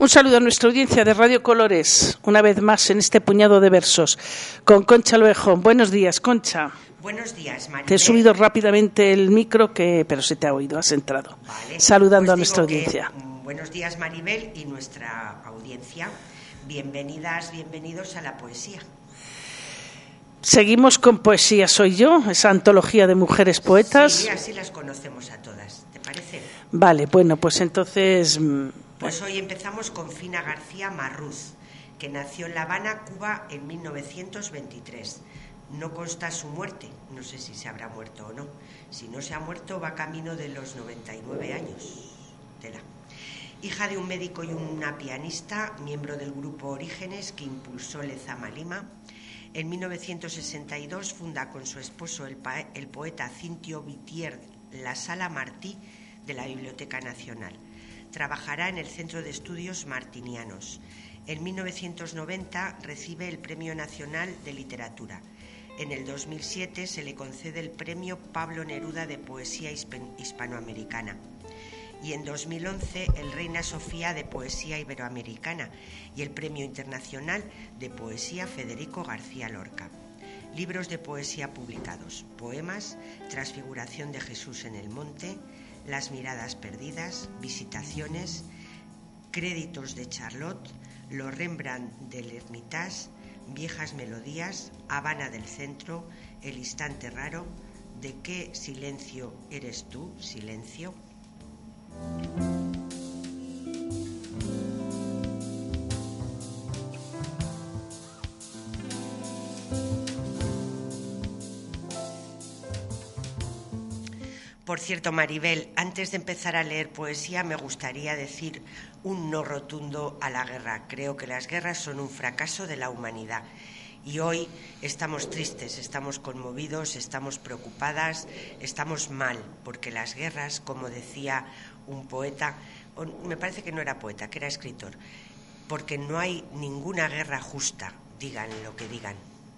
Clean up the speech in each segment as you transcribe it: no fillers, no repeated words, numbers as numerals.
Un saludo a nuestra audiencia de Radio Colores, una vez más en este puñado de versos, con Concha Loejón. Buenos días, Concha. Buenos días, Maribel. Te he subido rápidamente el micro, pero se te ha oído, has entrado. Vale. Saludando a nuestra audiencia. Buenos días, Maribel, y nuestra audiencia. Bienvenidas, bienvenidos a la poesía. Seguimos con Poesía Soy Yo, esa antología de mujeres poetas. Sí, así las conocemos a todas, ¿te parece? Vale, bueno, pues entonces... Pues hoy empezamos con Fina García Marruz, que nació en La Habana, Cuba, en 1923. No consta su muerte, no sé si se habrá muerto o no. Si no se ha muerto, va camino de los 99 años. Tela. Hija de un médico y una pianista, miembro del grupo Orígenes, que impulsó Lezama Lima. En 1962 funda con su esposo, el poeta Cintio Vitier, la Sala Martí de la Biblioteca Nacional. Trabajará en el Centro de Estudios Martinianos. En 1990 recibe el Premio Nacional de Literatura. En el 2007 se le concede el Premio Pablo Neruda de Poesía Hispanoamericana. Y en 2011 el Reina Sofía de Poesía Iberoamericana y el Premio Internacional de Poesía Federico García Lorca. Libros de poesía publicados: Poemas, Transfiguración de Jesús en el Monte, Las Miradas Perdidas, Visitaciones, Créditos de Charlotte, Los Rembrandt del Hermitage, Viejas Melodías, Habana del Centro, El Instante Raro, ¿De qué silencio eres tú, silencio? Por cierto, Maribel, antes de empezar a leer poesía me gustaría decir un no rotundo a la guerra. Creo que las guerras son un fracaso de la humanidad. Y hoy estamos tristes, estamos conmovidos, estamos preocupadas, estamos mal, porque las guerras, como decía un poeta, me parece que no era poeta, que era escritor, porque no hay ninguna guerra justa, digan lo que digan.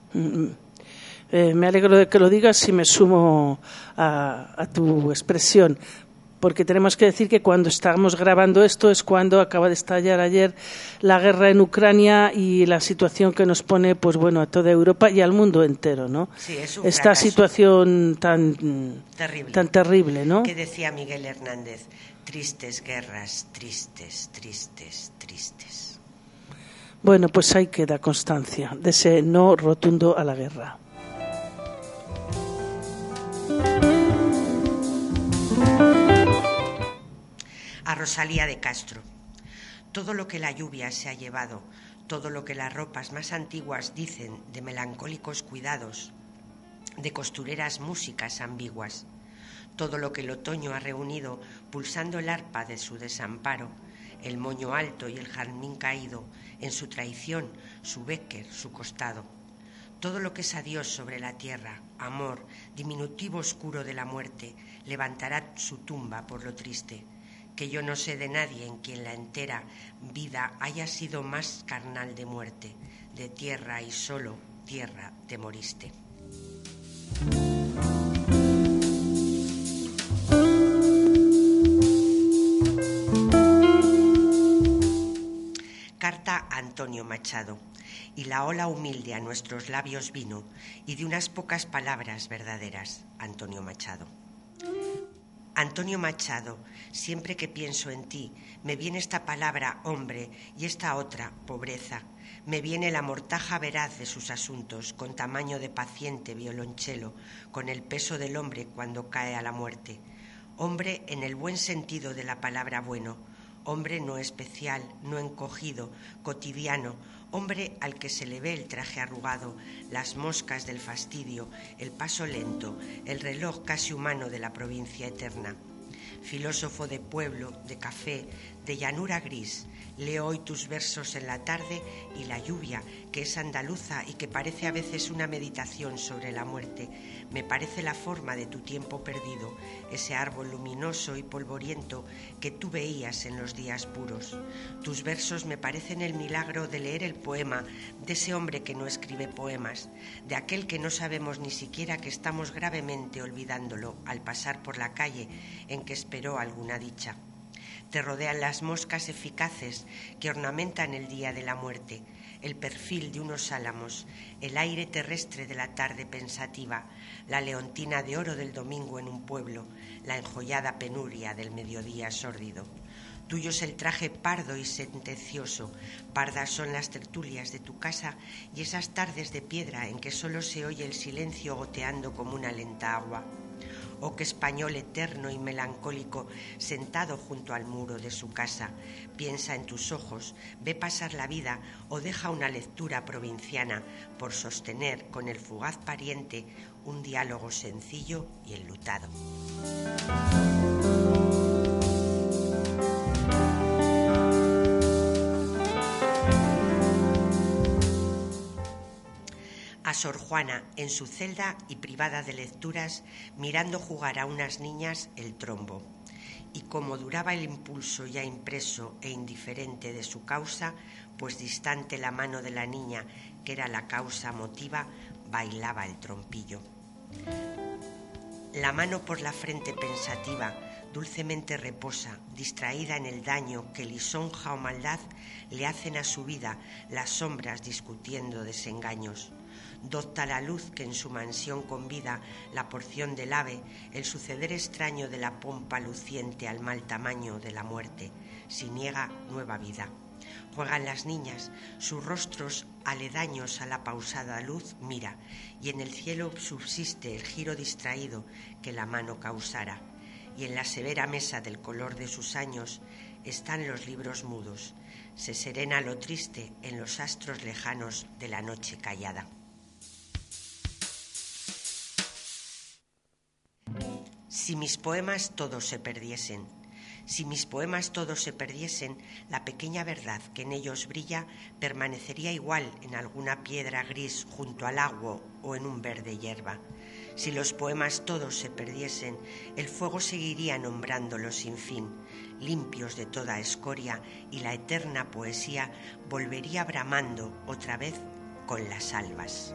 Me alegro de que lo digas y me sumo a tu expresión, porque tenemos que decir que cuando estamos grabando esto es cuando acaba de estallar ayer la guerra en Ucrania y la situación que nos pone, pues bueno, a toda Europa y al mundo entero, ¿no? Sí, es un esta fracaso. Situación tan terrible, ¿no? Que decía Miguel Hernández: tristes guerras, tristes, tristes, tristes. Bueno, pues ahí queda constancia de ese no rotundo a la guerra. A Rosalía de Castro. Todo lo que la lluvia se ha llevado, todo lo que las ropas más antiguas dicen de melancólicos cuidados, de costureras músicas ambiguas, todo lo que el otoño ha reunido pulsando el arpa de su desamparo, el moño alto y el jazmín caído, en su traición, su Bécquer, su costado. Todo lo que es adiós sobre la tierra, amor, diminutivo oscuro de la muerte, levantará su tumba por lo triste, que yo no sé de nadie en quien la entera vida haya sido más carnal de muerte, de tierra y solo tierra te moriste. Carta a Antonio Machado. Y la ola humilde a nuestros labios vino, y de unas pocas palabras verdaderas. Antonio Machado. Antonio Machado, siempre que pienso en ti, me viene esta palabra hombre y esta otra pobreza. Me viene la mortaja veraz de sus asuntos, con tamaño de paciente violonchelo, con el peso del hombre cuando cae a la muerte. Hombre en el buen sentido de la palabra bueno, hombre no especial, no encogido, cotidiano, hombre al que se le ve el traje arrugado, las moscas del fastidio, el paso lento, el reloj casi humano de la provincia eterna. Filósofo de pueblo, de café, de llanura gris, leo hoy tus versos en la tarde y la lluvia, que es andaluza y que parece a veces una meditación sobre la muerte, me parece la forma de tu tiempo perdido, ese árbol luminoso y polvoriento que tú veías en los días puros. Tus versos me parecen el milagro de leer el poema de ese hombre que no escribe poemas, de aquel que no sabemos ni siquiera que estamos gravemente olvidándolo al pasar por la calle en que esperó alguna dicha. Te rodean las moscas eficaces que ornamentan el día de la muerte, el perfil de unos álamos, el aire terrestre de la tarde pensativa, la leontina de oro del domingo en un pueblo, la enjollada penuria del mediodía sórdido. Tuyo es el traje pardo y sentencioso, pardas son las tertulias de tu casa y esas tardes de piedra en que solo se oye el silencio goteando como una lenta agua. Oh, qué español eterno y melancólico, sentado junto al muro de su casa, piensa en tus ojos, ve pasar la vida o deja una lectura provinciana por sostener con el fugaz pariente un diálogo sencillo y enlutado. A Sor Juana, en su celda y privada de lecturas, mirando jugar a unas niñas el trombo. Y como duraba el impulso ya impreso e indiferente de su causa, pues distante la mano de la niña, que era la causa motiva, bailaba el trompillo. La mano por la frente pensativa, dulcemente reposa, distraída en el daño que lisonja o maldad le hacen a su vida las sombras discutiendo desengaños. Docta la luz que en su mansión convida la porción del ave, el suceder extraño de la pompa luciente al mal tamaño de la muerte, si niega nueva vida. Juegan las niñas, sus rostros aledaños a la pausada luz mira, y en el cielo subsiste el giro distraído que la mano causara, y en la severa mesa del color de sus años están los libros mudos, se serena lo triste en los astros lejanos de la noche callada. Si mis poemas todos se perdiesen, si mis poemas todos se perdiesen, la pequeña verdad que en ellos brilla permanecería igual en alguna piedra gris junto al agua o en un verde hierba. Si los poemas todos se perdiesen, el fuego seguiría nombrándolos sin fin, limpios de toda escoria, y la eterna poesía volvería bramando otra vez con las albas.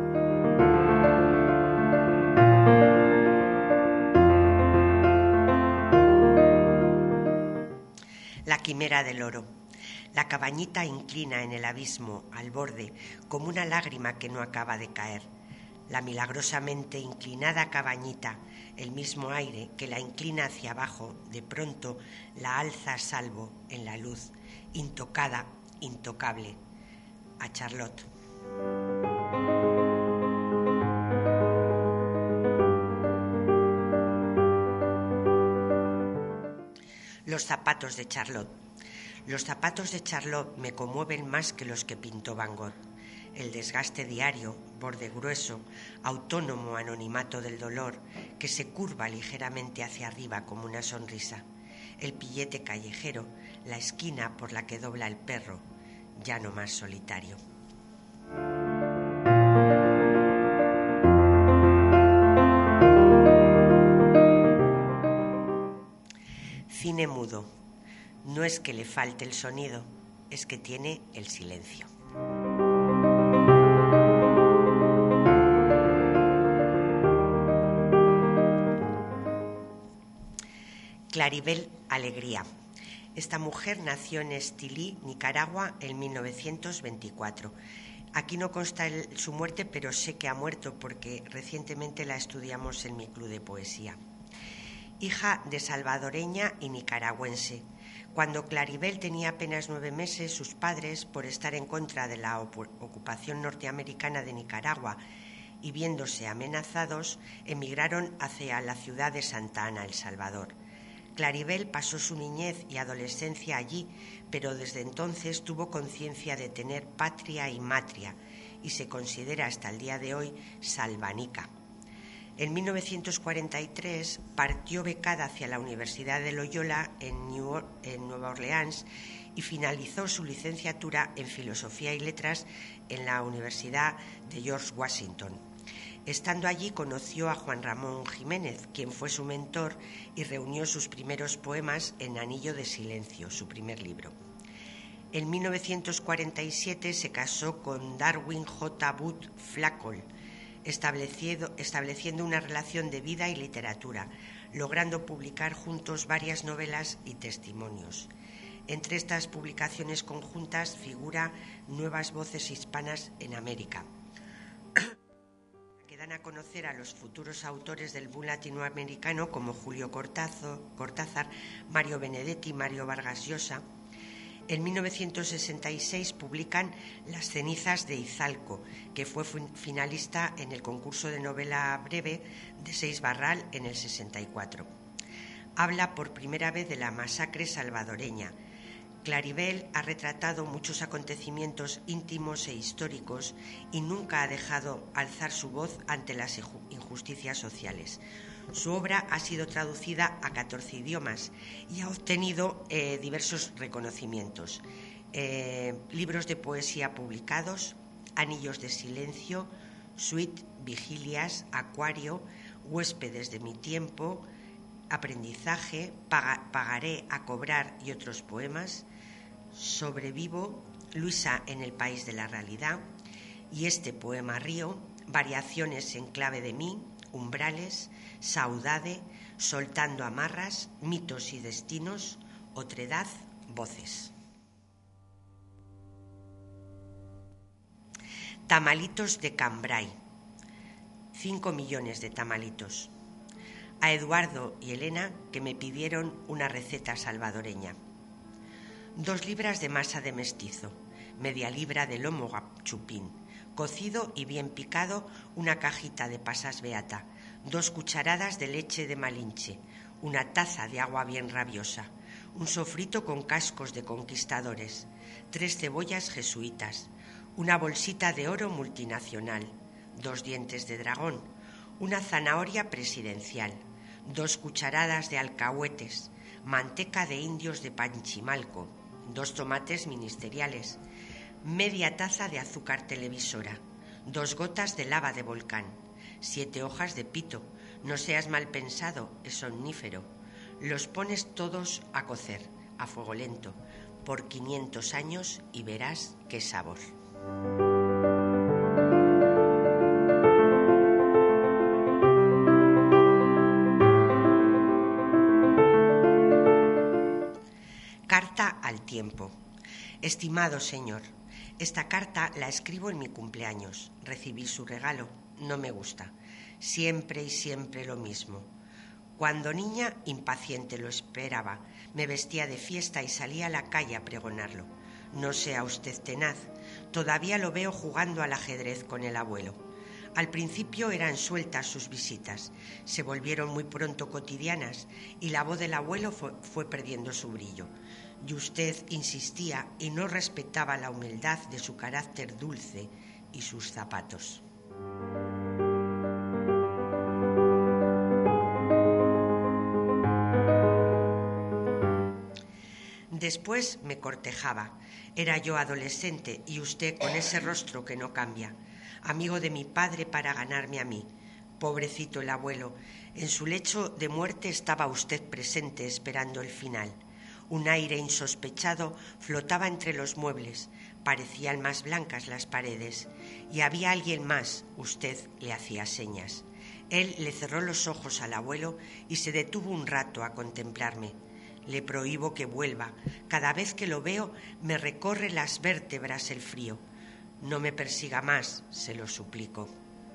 La quimera del oro. La cabañita inclina en el abismo, al borde, como una lágrima que no acaba de caer. La milagrosamente inclinada cabañita, el mismo aire que la inclina hacia abajo, de pronto la alza a salvo en la luz, intocada, intocable. A Charlotte. Los zapatos de Charlotte. Los zapatos de Charlotte me conmueven más que los que pintó Van Gogh. El desgaste diario, borde grueso, autónomo anonimato del dolor, que se curva ligeramente hacia arriba como una sonrisa. El pillete callejero, la esquina por la que dobla el perro, ya no más solitario. Cine mudo. No es que le falte el sonido, es que tiene el silencio. Claribel Alegría. Esta mujer nació en Estilí, Nicaragua, en 1924. Aquí no consta su muerte, pero sé que ha muerto porque recientemente la estudiamos en mi club de poesía. Hija de salvadoreña y nicaragüense. Cuando Claribel tenía apenas 9 meses, sus padres, por estar en contra de la ocupación norteamericana de Nicaragua y viéndose amenazados, emigraron hacia la ciudad de Santa Ana, El Salvador. Claribel pasó su niñez y adolescencia allí, pero desde entonces tuvo conciencia de tener patria y matria y se considera hasta el día de hoy salvanica. En 1943 partió becada hacia la Universidad de Loyola en Nueva Orleans y finalizó su licenciatura en Filosofía y Letras en la Universidad de George Washington. Estando allí conoció a Juan Ramón Jiménez, quien fue su mentor y reunió sus primeros poemas en Anillo de Silencio, su primer libro. En 1947 se casó con Darwin J. Booth Flackol, estableciendo una relación de vida y literatura. logrando publicar juntos varias novelas y testimonios. Entre estas publicaciones conjuntas figura Nuevas Voces Hispanas en América, que dan a conocer a los futuros autores del boom latinoamericano como Julio Cortázar, Mario Benedetti, Mario Vargas Llosa. En 1966 publican Las cenizas de Izalco, que fue finalista en el concurso de novela breve de Seix Barral en el 64. Habla por primera vez de la masacre salvadoreña. Claribel ha retratado muchos acontecimientos íntimos e históricos y nunca ha dejado alzar su voz ante las injusticias sociales. Su obra ha sido traducida a 14 idiomas y ha obtenido diversos reconocimientos. Libros de poesía publicados: Anillos de silencio, Suite, Vigilias, Acuario, Huéspedes de mi tiempo, Aprendizaje, Pagaré a cobrar y otros poemas, Sobrevivo, Luisa en el país de la realidad, y este poema Río, Variaciones en clave de mí, Umbrales, Saudade, Soltando amarras, Mitos y destinos, Otredad, Voces. Tamalitos de Cambrai. 5 millones de tamalitos. A Eduardo y Elena, que me pidieron una receta salvadoreña. 2 libras de masa de mestizo, media libra de lomo chupín, cocido y bien picado, una cajita de pasas beata, 2 cucharadas de leche de Malinche, una taza de agua bien rabiosa, un sofrito con cascos de conquistadores, 3 cebollas jesuitas, una bolsita de oro multinacional, 2 dientes de dragón, una zanahoria presidencial, 2 cucharadas de alcahuetes, manteca de indios de Panchimalco, 2 tomates ministeriales, media taza de azúcar televisora, 2 gotas de lava de volcán, 7 hojas de pito, no seas mal pensado, es omnífero. Los pones todos a cocer, a fuego lento, por 500 años y verás qué sabor. Carta al tiempo. Estimado señor, esta carta la escribo en mi cumpleaños. Recibí su regalo. No me gusta. Siempre y siempre lo mismo. Cuando niña, impaciente lo esperaba. Me vestía de fiesta y salía a la calle a pregonarlo. No sea usted tenaz. Todavía lo veo jugando al ajedrez con el abuelo. Al principio eran sueltas sus visitas. Se volvieron muy pronto cotidianas y la voz del abuelo fue perdiendo su brillo. Y usted insistía y no respetaba la humildad de su carácter dulce y sus zapatos. Después me cortejaba. Era yo adolescente y usted con ese rostro que no cambia. Amigo de mi padre para ganarme a mí. Pobrecito el abuelo. En su lecho de muerte estaba usted presente esperando el final. Un aire insospechado flotaba entre los muebles. Parecían más blancas las paredes. Y había alguien más. Usted le hacía señas. Él le cerró los ojos al abuelo y se detuvo un rato a contemplarme. Le prohíbo que vuelva. Cada vez que lo veo me recorre las vértebras el frío. No me persiga más, se lo suplico.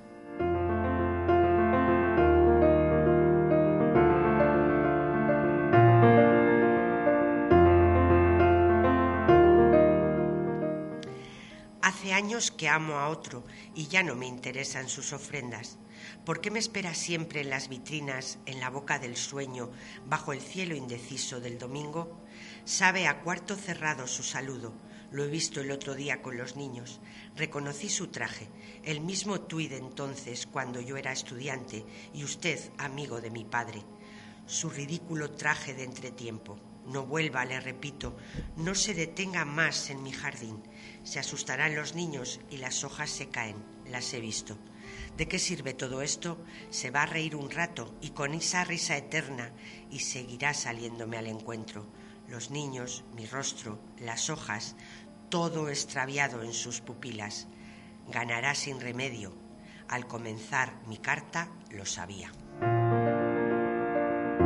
Hace años que amo a otro y ya no me interesan sus ofrendas. ¿Por qué me espera siempre en las vitrinas, en la boca del sueño, bajo el cielo indeciso del domingo? Sabe a cuarto cerrado su saludo. Lo he visto el otro día con los niños. Reconocí su traje, el mismo tuit de entonces cuando yo era estudiante y usted amigo de mi padre. Su ridículo traje de entretiempo. No vuelva, le repito, no se detenga más en mi jardín. Se asustarán los niños y las hojas se caen, las he visto. ¿De qué sirve todo esto? Se va a reír un rato y con esa risa eterna y seguirá saliéndome al encuentro. Los niños, mi rostro, las hojas, todo extraviado en sus pupilas. Ganará sin remedio. Al comenzar mi carta lo sabía.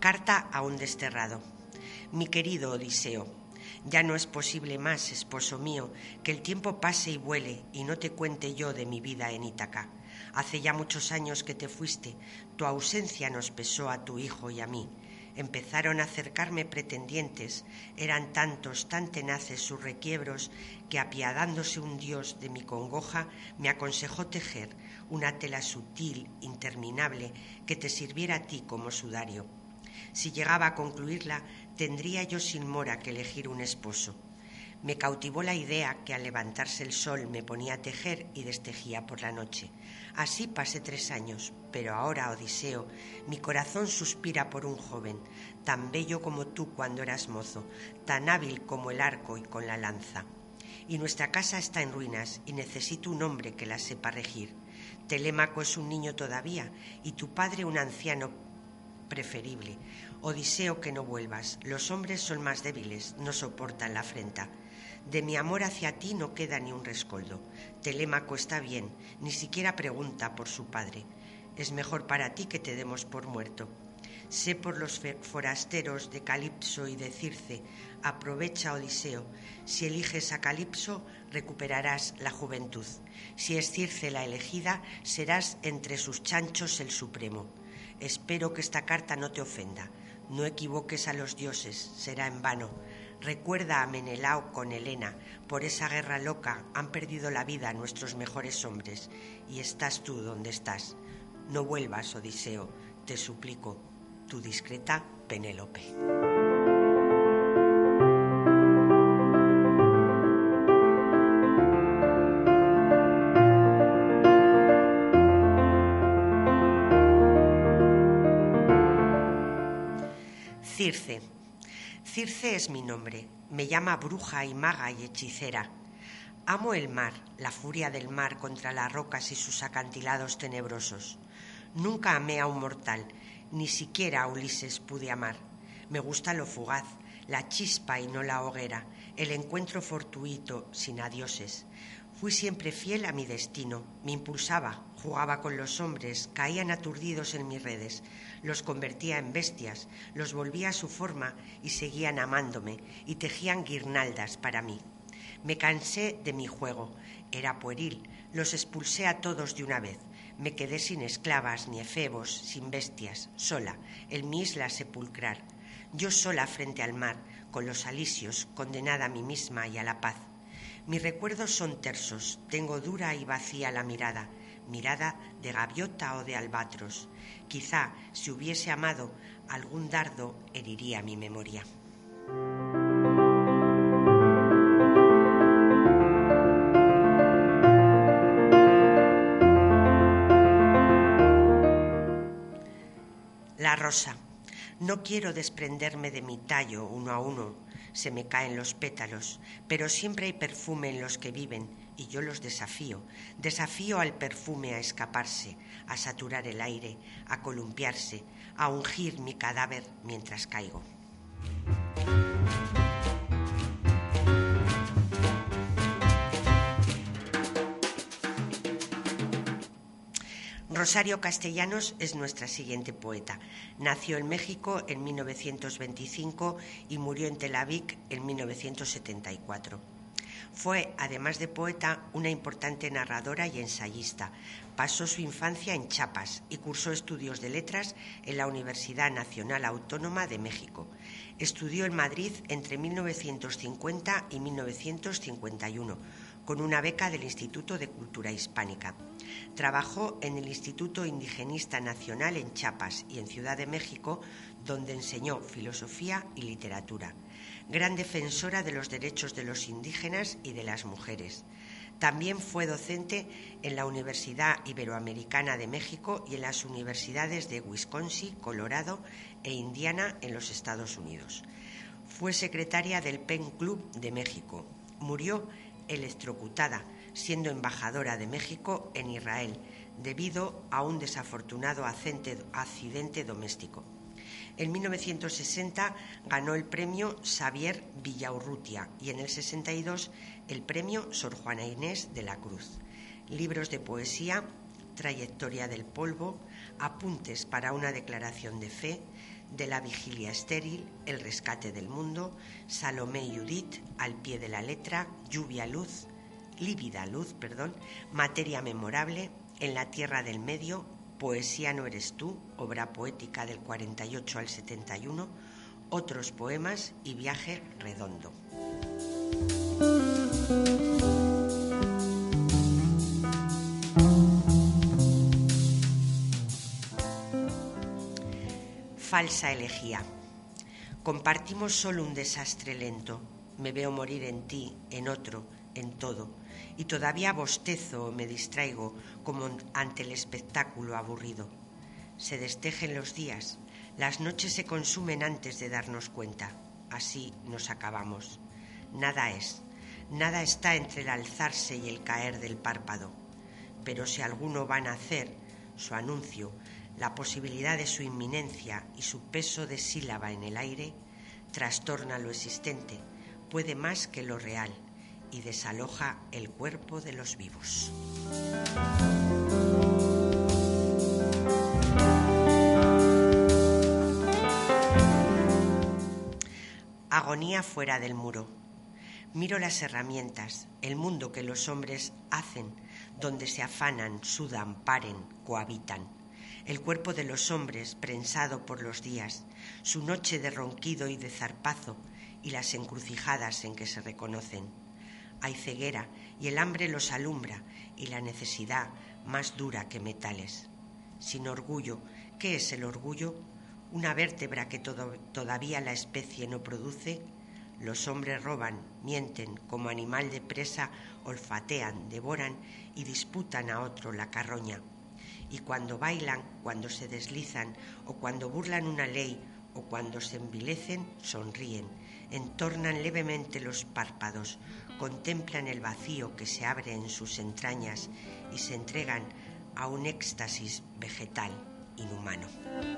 Carta a un desterrado. Mi querido Odiseo, ya no es posible más, esposo mío, que el tiempo pase y vuele y no te cuente yo de mi vida en Ítaca. Hace ya muchos años que te fuiste, tu ausencia nos pesó a tu hijo y a mí. Empezaron a acercarme pretendientes, eran tantos, tan tenaces sus requiebros, que apiadándose un dios de mi congoja, me aconsejó tejer una tela sutil, interminable, que te sirviera a ti como sudario. Si llegaba a concluirla, tendría yo sin mora que elegir un esposo. Me cautivó la idea que al levantarse el sol me ponía a tejer y destejía por la noche. Así pasé 3 años, pero ahora, Odiseo, mi corazón suspira por un joven, tan bello como tú cuando eras mozo, tan hábil como el arco y con la lanza. Y nuestra casa está en ruinas y necesito un hombre que la sepa regir. Telémaco es un niño todavía y tu padre un anciano preferible. Odiseo, que no vuelvas, los hombres son más débiles, no soportan la afrenta. De mi amor hacia ti no queda ni un rescoldo. Telémaco está bien, ni siquiera pregunta por su padre. Es mejor para ti que te demos por muerto. Sé por los forasteros de Calipso y de Circe. Aprovecha, Odiseo. Si eliges a Calipso, recuperarás la juventud. Si es Circe la elegida, serás entre sus chanchos el supremo. Espero que esta carta no te ofenda. No equivoques a los dioses, será en vano. Recuerda a Menelao con Helena. Por esa guerra loca han perdido la vida nuestros mejores hombres. Y estás tú donde estás. No vuelvas, Odiseo, te suplico. Tu discreta Penélope. Circe. Circe es mi nombre. Me llama bruja y maga y hechicera. Amo el mar, la furia del mar contra las rocas y sus acantilados tenebrosos. Nunca amé a un mortal, ni siquiera a Ulises pude amar. Me gusta lo fugaz, la chispa y no la hoguera, el encuentro fortuito, sin adioses. Fui siempre fiel a mi destino, me impulsaba, jugaba con los hombres, caían aturdidos en mis redes, los convertía en bestias, los volvía a su forma y seguían amándome y tejían guirnaldas para mí. Me cansé de mi juego, era pueril, los expulsé a todos de una vez. Me quedé sin esclavas ni efebos, sin bestias, sola, en mi isla sepulcral. Yo sola frente al mar, con los alisios, condenada a mí misma y a la paz. Mis recuerdos son tersos, tengo dura y vacía la mirada, mirada de gaviota o de albatros. Quizá, si hubiese amado, algún dardo heriría mi memoria. La rosa. No quiero desprenderme de mi tallo uno a uno, se me caen los pétalos, pero siempre hay perfume en los que viven y yo los desafío. Desafío al perfume a escaparse, a saturar el aire, a columpiarse, a ungir mi cadáver mientras caigo. Rosario Castellanos es nuestra siguiente poeta. Nació en México en 1925 y murió en Tel Aviv en 1974. Fue, además de poeta, una importante narradora y ensayista. Pasó su infancia en Chiapas y cursó estudios de letras en la Universidad Nacional Autónoma de México. Estudió en Madrid entre 1950 y 1951, con una beca del Instituto de Cultura Hispánica. Trabajó en el Instituto Indigenista Nacional en Chiapas y en Ciudad de México, donde enseñó filosofía y literatura. Gran defensora de los derechos de los indígenas y de las mujeres. También fue docente en la Universidad Iberoamericana de México y en las universidades de Wisconsin, Colorado e Indiana en los Estados Unidos. Fue secretaria del Pen Club de México. Murió electrocutada, siendo embajadora de México en Israel, debido a un desafortunado accidente doméstico. En 1960 ganó el premio Xavier Villaurrutia y en el 62 el premio Sor Juana Inés de la Cruz. Libros de poesía, Trayectoria del polvo, Apuntes para una declaración de fe, De la vigilia estéril, El rescate del mundo, Salomé y Judith, Al pie de la letra, Lívida luz, Materia memorable, En la tierra del medio, Poesía no eres tú, obra poética del 48 al 71, Otros poemas y Viaje redondo. Falsa elegía. Compartimos solo un desastre lento. Me veo morir en ti, en otro, en todo. Y todavía bostezo o me distraigo como ante el espectáculo aburrido. Se destejen los días. Las noches se consumen antes de darnos cuenta. Así nos acabamos. Nada es. Nada está entre el alzarse y el caer del párpado. Pero si alguno va a nacer, su anuncio, la posibilidad de su inminencia y su peso de sílaba en el aire, trastorna lo existente, puede más que lo real y desaloja el cuerpo de los vivos. Agonía fuera del muro. Miro las herramientas, el mundo que los hombres hacen, donde se afanan, sudan, paren, cohabitan. El cuerpo de los hombres prensado por los días, su noche de ronquido y de zarpazo y las encrucijadas en que se reconocen. Hay ceguera y el hambre los alumbra y la necesidad más dura que metales. Sin orgullo, ¿qué es el orgullo? Una vértebra que todavía la especie no produce. Los hombres roban, mienten, como animal de presa, olfatean, devoran y disputan a otro la carroña. Y cuando bailan, cuando se deslizan, o cuando burlan una ley, o cuando se envilecen, sonríen, entornan levemente los párpados, contemplan el vacío que se abre en sus entrañas y se entregan a un éxtasis vegetal inhumano.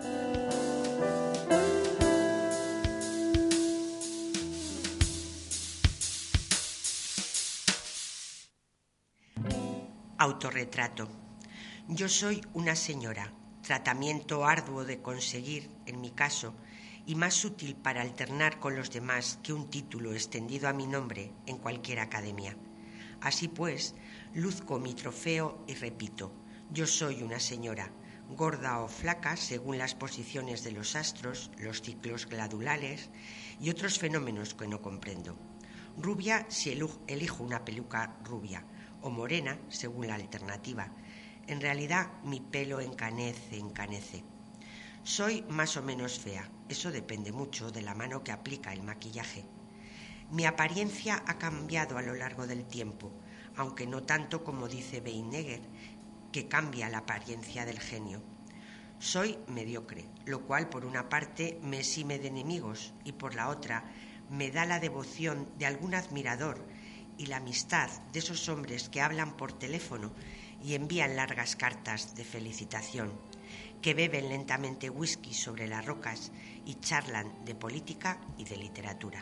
Autorretrato. Yo soy una señora, tratamiento arduo de conseguir, en mi caso, y más útil para alternar con los demás que un título extendido a mi nombre en cualquier academia. Así pues, luzco mi trofeo y repito, yo soy una señora, gorda o flaca según las posiciones de los astros, los ciclos glandulares y otros fenómenos que no comprendo. Rubia si elijo una peluca rubia, o morena según la alternativa. En realidad mi pelo encanece. Soy más o menos fea, eso depende mucho de la mano que aplica el maquillaje. Mi apariencia ha cambiado a lo largo del tiempo, aunque no tanto como dice Beinegger, que cambia la apariencia del genio. Soy mediocre, lo cual por una parte me exime de enemigos y por la otra me da la devoción de algún admirador y la amistad de esos hombres que hablan por teléfono y envían largas cartas de felicitación, que beben lentamente whisky sobre las rocas y charlan de política y de literatura.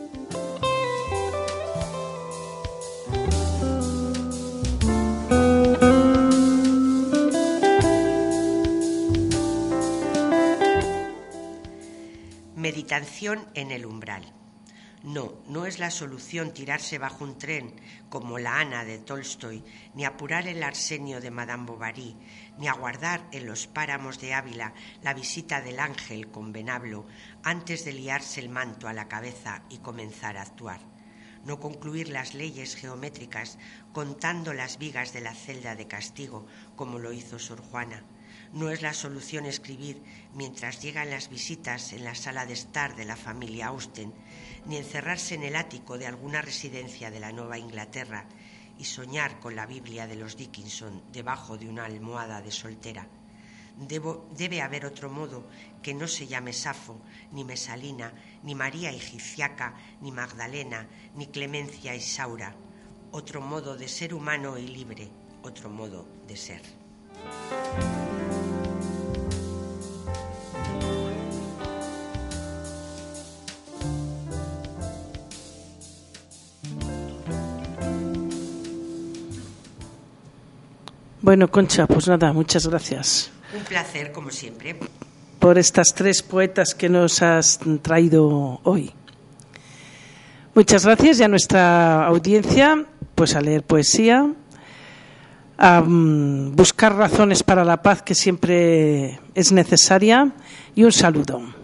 Meditación en el umbral. No es la solución tirarse bajo un tren como la Ana de Tolstoy, ni apurar el Arsenio de Madame Bovary, ni aguardar en los páramos de Ávila la visita del ángel con venablo antes de liarse el manto a la cabeza y comenzar a actuar. No concluir las leyes geométricas contando las vigas de la celda de castigo como lo hizo Sor Juana. No es la solución escribir mientras llegan las visitas en la sala de estar de la familia Austen, ni encerrarse en el ático de alguna residencia de la Nueva Inglaterra y soñar con la Biblia de los Dickinson debajo de una almohada de soltera. Debe haber otro modo que no se llame Safo, ni Mesalina, ni María Egipciaca, ni Magdalena, ni Clemencia Isaura. Otro modo de ser humano y libre, otro modo de ser. Bueno, Concha, pues nada, muchas gracias. Un placer, como siempre. por estas tres poetas que nos has traído hoy. Muchas gracias y a nuestra audiencia, pues a leer poesía, a buscar razones para la paz, que siempre es necesaria, y un saludo.